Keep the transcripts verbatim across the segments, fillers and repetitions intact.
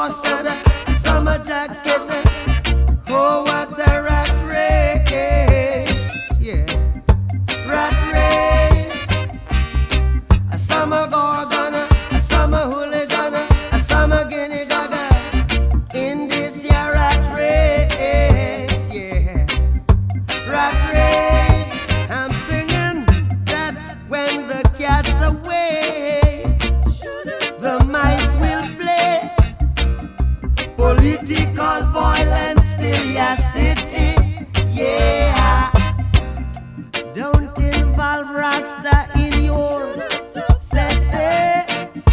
boss said, some a jack said, oh what a rat race, yeah, rat race. Some a gorgon, some a hooligan, some a guinea gaga in this year rat race, yeah, rat race. I'm singing that when the cat's away, the mice will play. Political violence fill your city, yeah. Don't involve Rasta in your say say.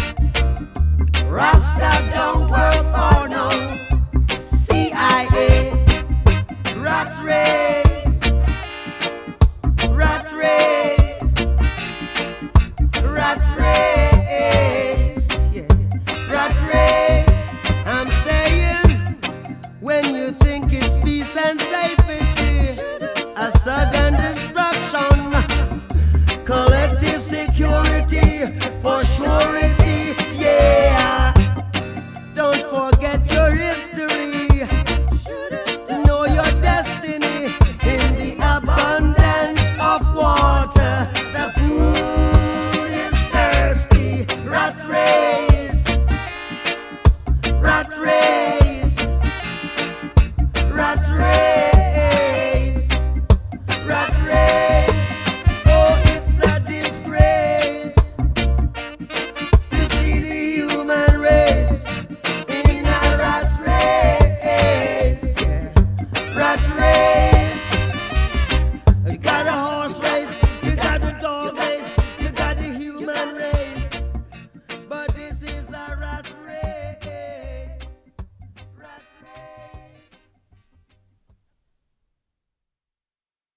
Rasta don't work for no C I A. Rat race, rat race, rat race, yeah, rat race. I'm saying, when you think it's peace and safety, a sudden destruction, collective security for surety, yeah. Don't forget your history.